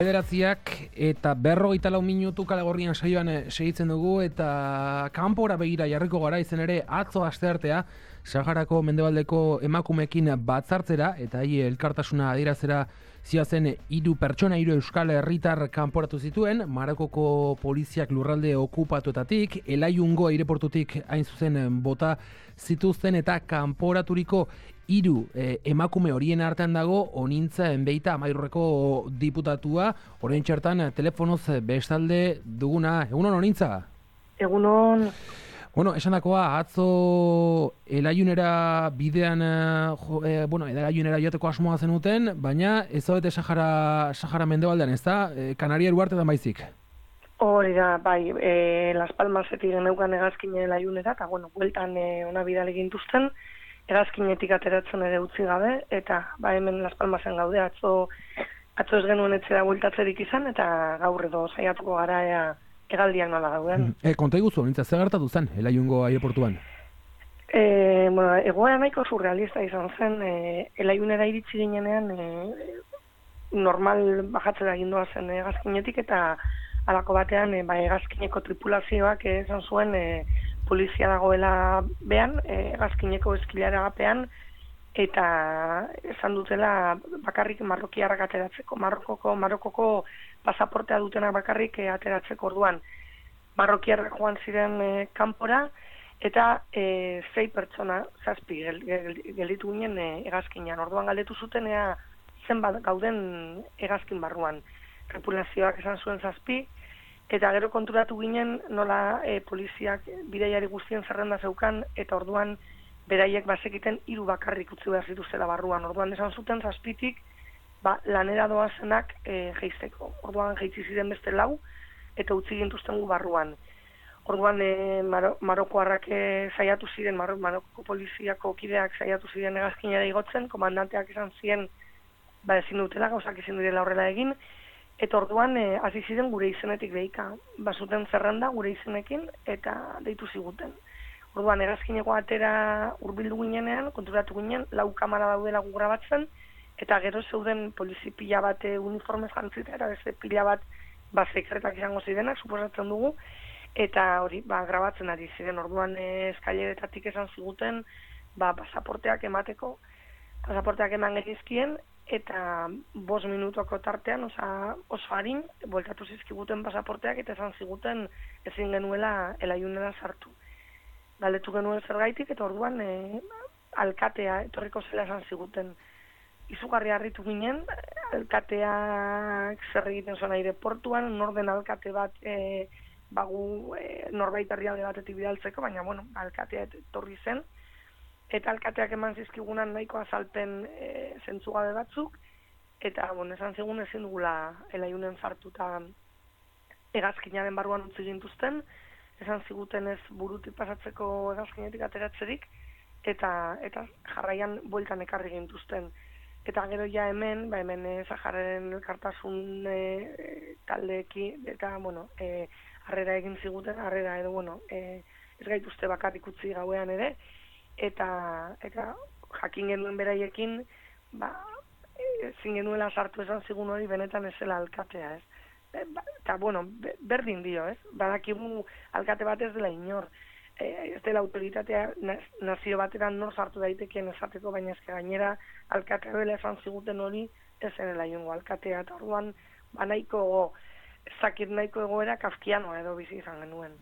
Bederatziak eta 54 minutu Kalegorrian saioan segitzen dugu eta kanpora begira jarriko gara izen ere atzo asteartea Saharako mendebaldeko emakumeekin batzartzera eta elkartasuna adierazera ziazen 3 pertsona, 3 euskal herritar kanporatu zituen Marokoko poliziak lurralde okupatuetatik, Elaiungo aireportutik hain zuzen bota zituzten eta kanporaturiko 3 emakume horien artean dago Onintza Enbeita Amairurreko diputatua, orain txertan telefonoz bestalde duguna. Egunon, Onintza? Egunon. Bueno, esan dakoa, atzo Elaiunera bidean, Elaiunera joateko asmoa zenuten, baina ez zaudete Sahara mendebaldean, ez da? Kanaria Eruartetan baizik. Hori da, bai, Las Palmasetik geneukan hegazkine Elaiunera, eta, bueltan ona bidale gintuzten, hegazkinetik ateratzen ere utzi gabe, eta hemen Las Palmasen gaude, atzo ez genuen etxera bueltatzerik izan, eta gaur edo saiatuko gara hegaldiak nola dauden. Konta iguzu, Onintza, zer gertatu zen, Elaiungo aireportuan? Egoera nahiko surrealista izan zen, Elaiunera iritsi ginenean normal bajatzera egindoa zen hegazkinetik, eta alako batean hegazkineko tripulazioak esan zuen polizia dagoela behan, hegazkineko eskilara gapean, eta esan dutela bakarrik marrokiarrak ateratzeko, Marokoko pasaportea dutenak bakarrik ateratzeko orduan. Marrokiarrak joan ziren kanpora, eta 6 pertsona, 7 gelditu ginen hegazkinean. Orduan galdetu zuten zenbat gauden hegazkin barruan. Tripulazioak esan zuen 7, eta gero konturatu ginen nola poliziak bidaiari guztien zerrenda zeukan, eta orduan beraiek bazekiten 3 bakarrik utzi behar zituztela barruan. Orduan esan zuten 7tik lanera doazenak jeizteko. Orduan jeitzi ziren beste 4, eta utzi gintuzten gu barruan. Orduan Marokoarrak saiatu ziren, Marokoko poliziako kideak saiatu ziren hegazkinera igotzen, komandanteak esan ziren ezin dutela, gauzak ezin direla horrela egin, eta orduan hasi ziren gure izenetik behika. Bazuten zerrenda gure izenekin eta deitu ziguten. Orduan hegazkineko atera hurbildu ginenean, konturatu ginen, 4 kamara daudela gu grabatzen, eta gero zeuden polizi pila bat uniformez jantzita, eta beste pila bat sekretak izango zirenak, suposatzen dugu, eta hori, grabatzen ari ziren. Orduan eskaileretatik esan ziguten, pasaporteak emateko, pasaporteak eman genizkien, eta 5 minutoko tartean, oso harin, bueltatu zizkiguten pasaporteak, eta esan ziguten ezin genuela Elaiunera sartu. Galdetu genuen zergaitik, eta orduan alkatea etorriko zela esan ziguten. Izugarri harritu ginen, alkateak zer egiten zuen aireportuan, norden alkate bat norbait herrialde batetik bidaltzeko, baina alkatea etorri zen, eta alkateak eman zizkigunan nahiko azalpen zentzugabe batzuk, eta esan zigun ezin dugula Elaiunen sartu, eta hegazkinaren barruan utzi gintuzten, esan ziguten ez burutik pasatzeko hegazkinetik ateratzerik, eta jarraian bueltan ekarri gintuzten. Eta gero hemen Sahararen elkartasun taldeekin, eta harrera egin ziguten, harrera edo ez gaituzte bakarrik utzi gauean ere, eta jakin genuen beraiekin, ezin genuela sartu esan zigun hori benetan ez zela alkatea, ez? Eta, berdin dio, ez? Badakigu alkate bat ez dela inor. Ez dela autoritatea nazio bateran nor sartu daitekien esateko, baina ezke gainera alkatea bela esan ziguten hori ez zenela joango alkatea, eta orduan nahiko egoera kafkianoa edo bizi izan genuen.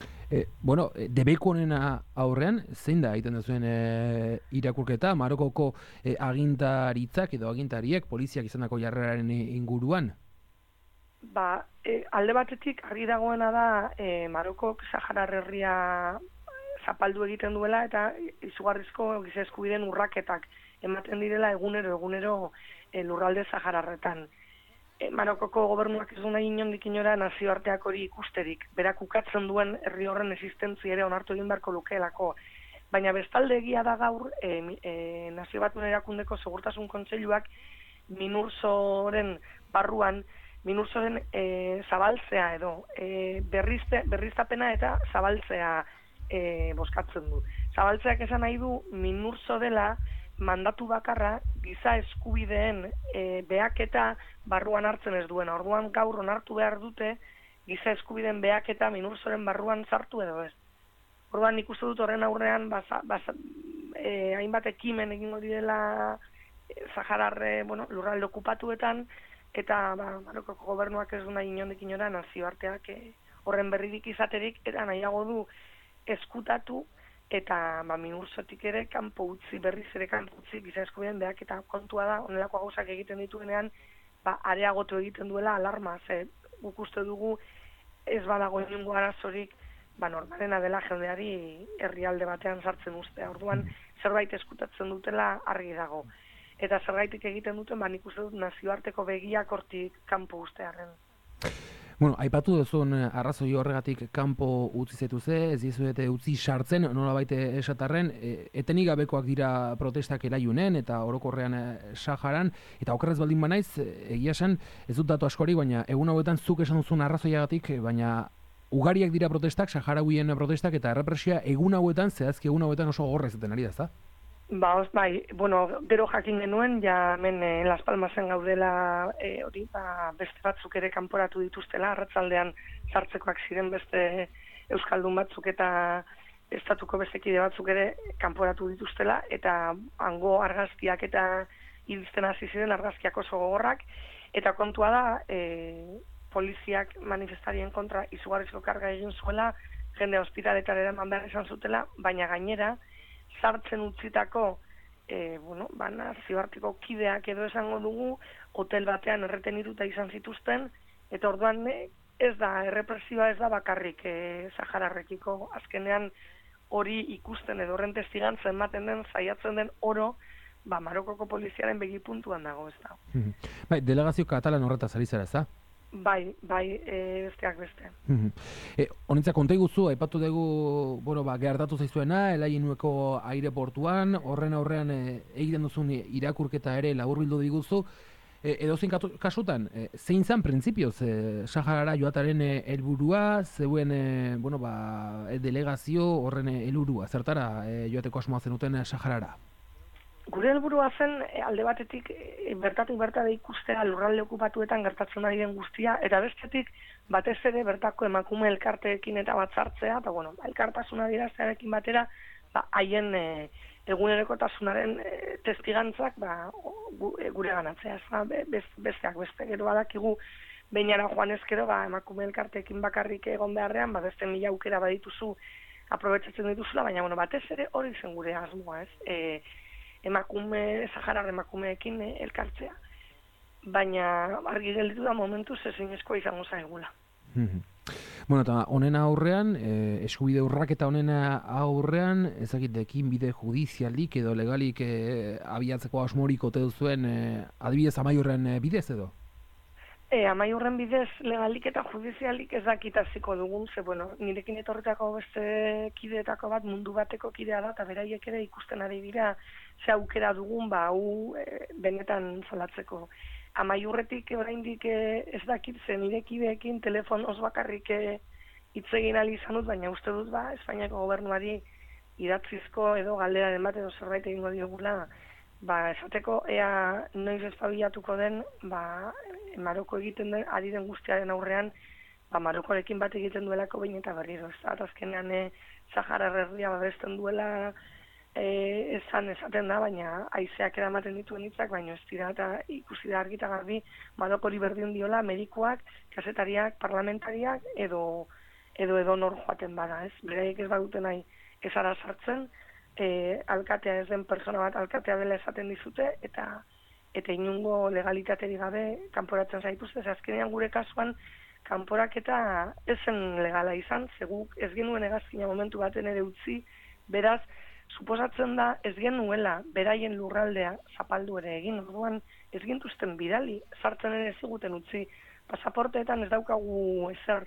Debeku honena aurrean, zein da egiten duzuen irakurketa, Marokoko agintaritzak edo agintariek poliziak izandako jarreraren inguruan? Alde batetik argi dagoena da Marokok Saharar herria zapaldu egiten duela eta izugarrizko giza eskubideen urraketak ematen direla egunero lurralde Sahararretan. Marokoko gobernuak ez du nahi inondik inora nazioarteak hori ikusterik, berak ukatzen duen herri horren existentzia ere onartu egin beharko lukeelako. Baina bestalde egia da gaur Nazio Batuen Erakundeko Segurtasun Kontseiluak Minursoren barruan Minursoren zabaltzea edo berriztapena eta zabaltzea bozkatzen du. Zabaltzeak esan nahi du Minurso dela mandatu bakarra giza eskubideen behaketa barruan hartzen ez duena. Orduan gaur onartu behar dute giza eskubideen behaketa Minursoren barruan sartu edo ez. Orduan nik uste dut horren aurrean hainbat ekimen egingo direla Sahararre lurralde okupatuetan, eta Marokoko gobernuak ez du nahi inondik inora nazioarteak horren berririk izaterik, eta nahiago du eskutatu eta Minursotik ere kanpo utzi, berriz ere kanpo utzi giza eskubideen behaketa. Kontua da, honelako gauzak egiten dituenean, areagotu egiten duela alarma, guk uste dugu ez badago inongo arazorik, normalena dela jendeari herrialde batean sartzen ustea. Orduan zerbait eskutatzen dutela argi dago. Eta zerbaitik egiten duten, nik uste dut nazioarteko begiak hortik kanpo ustearen. Bueno, aipatu duzun arrazoi horregatik kanpo utzi zetuze, ez dizuete utzi sartzen, nolabait esatarren, etenik gabekoak dira protestak Elaiunen eta orokorrean Saharan, eta okerrez baldin banaiz, egia esan, ez dut datu askori, baina egun hauetan zuk esan duzun arrazoiagatik, baina ugariak dira protestak, Saharauien protestak, eta errepresioa egun hauetan, zehazki egun hauetan oso gorrezaten ari da, ezta? Gero jakin genuen, hemen Las Palmasen gaudela beste batzuk ere kanporatu dituztela, arratsaldean sartzekoak ziren beste euskaldun batzuk eta estatuko beste kide batzuk ere kanporatu dituztela, eta hango argazkiak eta hiltzen hasi ziren argazkiak oso gogorrak, eta kontua da, poliziak manifestarien kontra izugarrizko karga egin zuela, jende ospitaletara eraman behar izan zutela, baina gainera, sartzen utzitako nazioarteko kideak edo esango dugu, hotel batean erretenituta izan zituzten, eta orduan ez da, errepresioa ez da bakarrik Sahararrekiko, azkenean hori ikusten edo horren testigantza ematen den, saiatzen den oro, Marokoko poliziaren begipuntuan dago, ez da. Bai, delegazio katalan horretaz ari zara, ez da? Bai, besteak beste. Honetza konta iguzu, aipatu dugu, gertatu zaizuena, Elainueko aireportuan, horren aurrean egiten duzun irakurketa ere laburbildu diguzu, edozein kasutan, zein zan printzipioz Saharara joataren helburua, zeuen delegazio horren helburua, zertara joateko asmoa zenuten Saharara? Gure helburua zen alde batetik bertatik bertara ikustea lurralde okupatuetan gertatzen ari den guztia, eta bestetik batez ere bertako emakume elkarteekin eta batzartzea, eta elkartasuna adieraztearekin batera haien egunerokotasunaren testigantzak gure ganatzea, besteak beste. Gero badakigu beinara joan ezkero emakume elkarteekin bakarrik egon beharrean, beste 1000 aukera badituzu aprobetxatzen dituzula, baina batez ere hori zen gure asmoa, ez? Saharar emakumeekin elkartzea. Baina argi gelditu da momentuz ezinezkoa izango zaigula. Eta honen aurrean, eskubide urraketa honen aurrean, ezagitekin bide judizialik edo legalik abiatzeko asmorik ote duzuen, adibidez Amaiurren bidez edo? Amaiurren bidez legalik eta judizialik ez dakitaziko dugun, nirekin etorretako beste kideetako bat mundu bateko kidea da, eta beraiek ere ikusten ari dira ze aukera dugun, hau benetan salatzeko. Amaiurretik oraindik ez dakit zen nire kideekin telefonoz bakarrik hitz egin ahal izan dut, baina uste dut Espainiako gobernuari idatzizko edo galderaren bat edo zerbait egingo diogula, esateko ea noiz espabilatuko den, Maroko egiten den, ari den guztiaren aurrean, Marokorekin bat egiten duelako behin eta berriro. Azkenean Saharar herria babesten duela esaten da, baina haizeak eramaten dituen hitzak, baina ez dira eta ikusi da argi eta garbi Marokori berdin diola medikuak, kazetariak, parlamentariak edo nor joaten bada, ez? Beraiek ez badute nahi ez ara sartzen, alkatea ez den persona bat alkatea dela esaten dizute, eta inungo legalitateri gabe kanporatzen zaituzte. Azkenean gure kasuan kanporaketa ez zen legala izan, zeguk ez genuen hegazkina momentu baten ere utzi, beraz, suposatzen da ez genuela beraien lurraldea zapaldu ere egin, orduan ez gintuzten bidali, sartzen ere ziguten utzi, pasaporteetan ez daukagu ezer,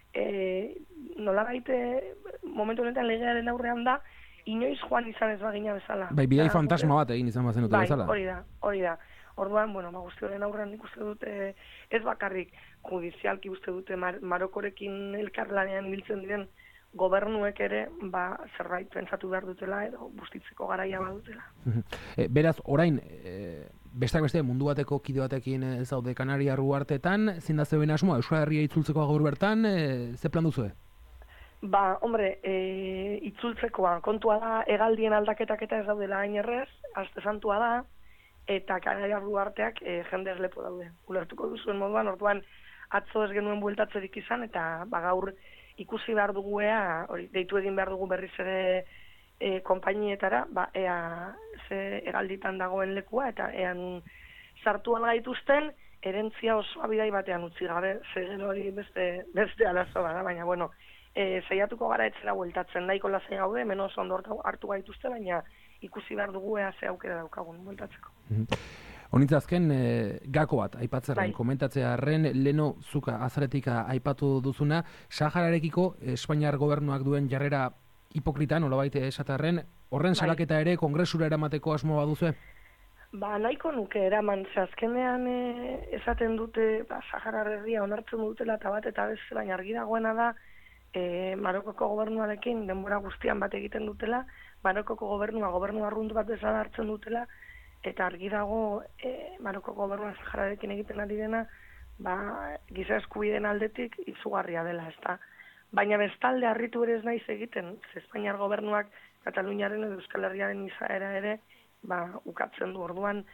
nolabait momentu honetan legearen aurrean da, inoiz joan izan ez bagina bezala. Bidai fantasma bat egin izan bazenute bezala. Hori da. Orduan, guzti horren aurrean nik uste dute, ez bakarrik judizialki uste dute Marokorekin elkarlanean ibiltzen diren gobernuek ere zerbait pentsatu behar dutela edo bustitzeko garaia badutela. Beraz, orain, besteak beste mundu bateko kide batekin zaude Kanaria Uharteetan, zein da zeuen asmoa, Euskal Herria itzultzeko gaur bertan, ze plan duzue? Hombre, itzultzekoa, kontua da, hegaldien aldaketak eta ez daudela hain errez, aste santua da, eta Kanaria Uharteak jende lepo daude. Ulertuko duzuen moduan, orduan atzo ez genuen bueltatzerik izan, eta gaur ikusi behar dugu hori deitu egin behar dugu berriz ere konpainietara, ea ze hegalditan dagoen lekua, eta ean sartu algaituzten, erentzia osoa bidai batean utzi gabe, zegen hori beste arazo bada, baina bueno, zeiatuko gara etzera bueltatzen, nahiko lasai gaude, menos ondo hartu gaituzte, baina ikusi behar dugu ea ze aukera daukagun bueltatzeko. Honitzazken, gako bat, aipatzerren, komentatzearen, leno zuka azaretika aipatu duzuna, Sahararekiko Espainiar gobernuak duen jarrera hipokrita, nolabait esatarren, horren salaketa ere kongresura eramateko asmo baduzue? Nahiko nuke eraman, azkenean esaten dute, Saharar herria onartzen dutela eta bat eta beste, baina argi dagoena da, Marokoko gobernuarekin denbora guztian bat egiten dutela, Marokoko gobernu arrundu bat bezala hartzen dutela, eta argi dago Marokoko gobernua Sahararekin egiten ari dena, giza eskubideen aldetik izugarria dela, ezta. Baina bestalde harritu ere ez naiz egiten, Espainiar gobernuak Kataluniaren edo Euskal Herriaren izaera ere ukatzen du, orduan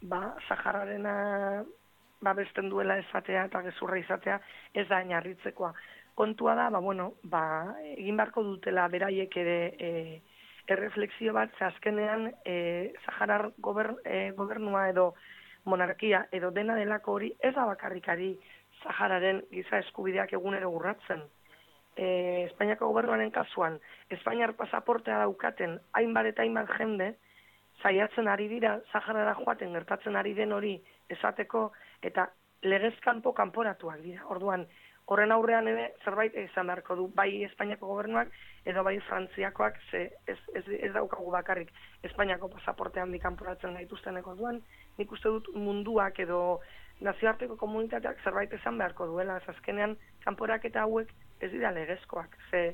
Sahararena besten duela esatea eta gezurra izatea ez da harritzekoa. Kontua da, egin beharko dutela beraiek ere erreflexio bat, azkenean Saharar gobernua edo monarkia edo dena delako hori ez da bakarrikari Sahararen giza eskubideak egunero urratzen. Espainiako gobernuaren kasuan, Espainiar pasaportea daukaten hainbat eta hainbat jende, saiatzen ari dira Saharara joaten gertatzen ari den hori esateko eta legez kanporatuak dira. Orduan, horren aurrean ere zerbait izan beharko du, bai Espainiako gobernuak edo bai Frantziakoak, ez daukagu bakarrik Espainiako pasaportean kanporatzen gaituzteneko. Orduan, nik uste dut munduak edo nazioarteko komunitateak zerbait izan beharko duela, azkenean kanporaketa hauek ez dira legezkoak.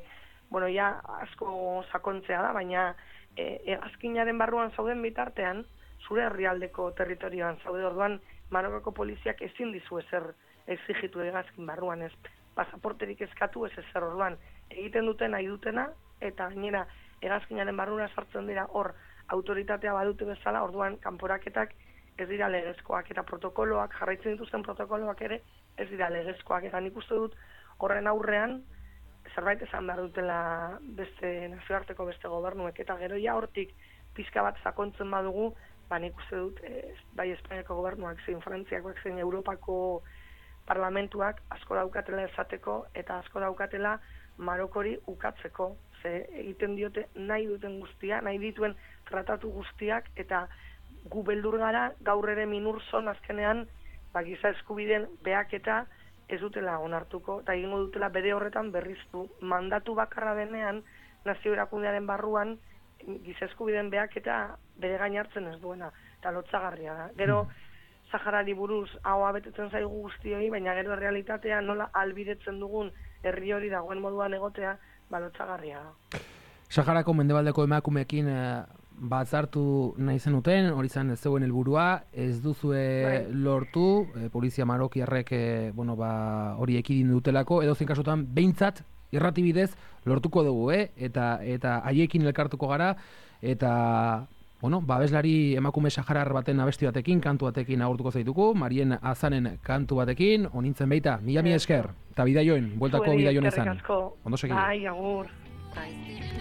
Asko sakontzea da, baina hegazkinaren barruan zauden bitartean, zure herrialdeko territorioan zaude, orduan Marokoko poliziak ezin dizu ezer exigitu hegazkin barruan, ez pasaporterik eskatu ez ezer, orduan egiten duten nahi dutena, eta gainera hegazkinaren barrura sartzen dira hor autoritatea badute bezala, orduan kanporaketak ez dira legezkoak, eta protokoloak, jarraitzen dituzten protokoloak ere ez dira legezkoak, eta nik uste dut horren aurrean zerbait esan behar dutela beste nazioarteko beste gobernuek, eta gero hortik pixka bat sakontzen badugu, nik uste dut bai Espainiako gobernuak zein Frantziakoak zein Europako parlamentuak asko daukatela esateko eta asko daukatela Marokori ukatzeko, ze egiten diote nahi duten guztia, nahi dituen tratatu guztiak, eta gu beldur gara gaur ere Minurzon azkenean giza eskubideen behaketa ez dutela onartuko, eta egingo dutela bere horretan berriztu. Mandatu bakarra denean, nazio erakundearen barruan, giza eskubideen behaketa bere gain hartzen ez duena, eta lotsagarria da. Gero, Saharari buruz ahoa betetzen zaigu guztioi, baina gero realitatea nola albidetzen dugun herri hori dagoen moduan egotea, lotsagarria da. Saharako mendebaldeko emakumeekin batzartu nahi zenuten, hori zan ez zeuen helburua, ez duzue lortu, polizia marokiarrek hori ekidin dutelako, edo zein kasutan behintzat irratibidez lortuko dugu, eta haiekin elkartuko gara, eta abeslari emakume saharar baten abesti batekin, kantu batekin agurtuko zaituko, Marien Azanen kantu batekin, onintzen baita, mila esker, eta bidaioen, bueltako bidaioen ezan. Ondo segi. Bai, agur. Bai.